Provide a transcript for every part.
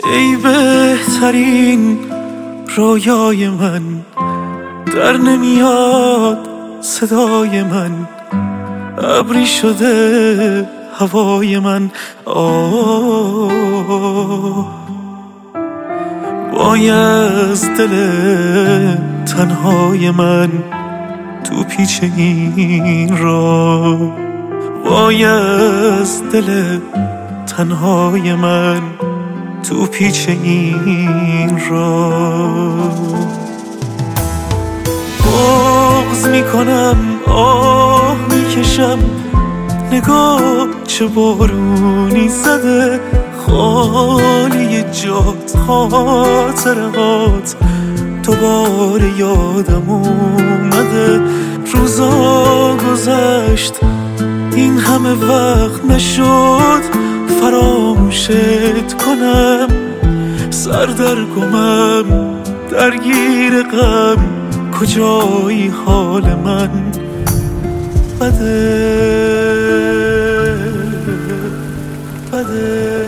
ای بهترین رویای من، در نمیاد صدای من، ابری شده هوای من. وای از دل تنهای من تو پیچ این راه، وای از دل تنهای من تو پیچ این راه. بغض میکنم، آه میکشم، نگاه چه بارونی زده، خالی جات خاطرات دوباره یادم اومده. روزا گذشت این همه وقت نشد فراموشت کنم، سر در گمم درگیر غم، کجایی حال من بده بده.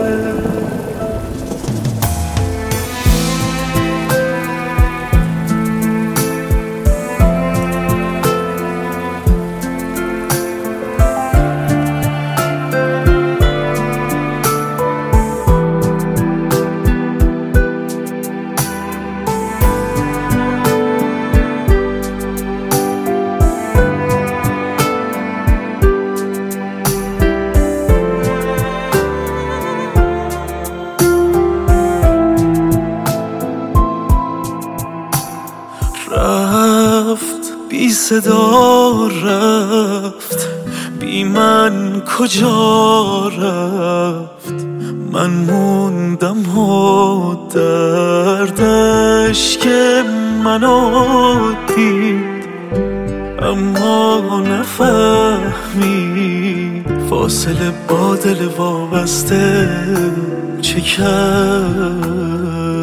رفت بی صدا، رفت بی من کجا رفت، من موندم و دردش که منو دید، اما نفهمید فاصله با دل وابسته چه کرد.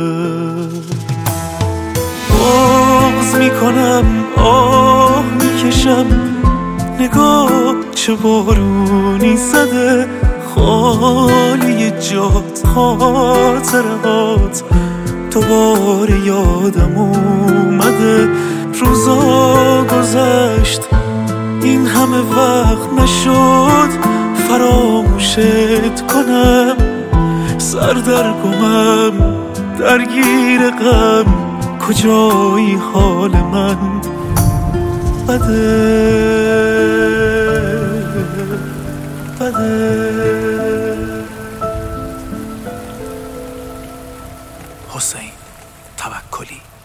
بغض میکنم، آه میکشم، نگاه چه بارونی زده، خالی جات خاطرات دوباره یادم اومده. روزا گذشت این همه وقت نشد فراموشت کنم، سر در گمم درگیر غم، کجایی حال من بده بده. حسین توکلی.